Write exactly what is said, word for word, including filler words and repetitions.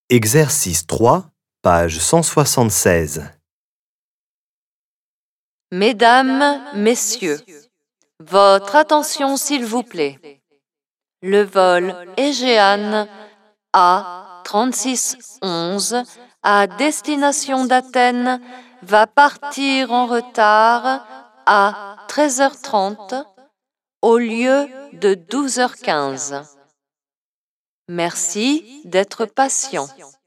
Exercice trois, page cent soixante-seize. Mesdames, Messieurs, votre attention s'il vous plaît. Le vol Aegean A trente-six onze à destination d'Athènes va partir en retard à treize heures trente au lieu de douze heures quinze. Merci d'être patient.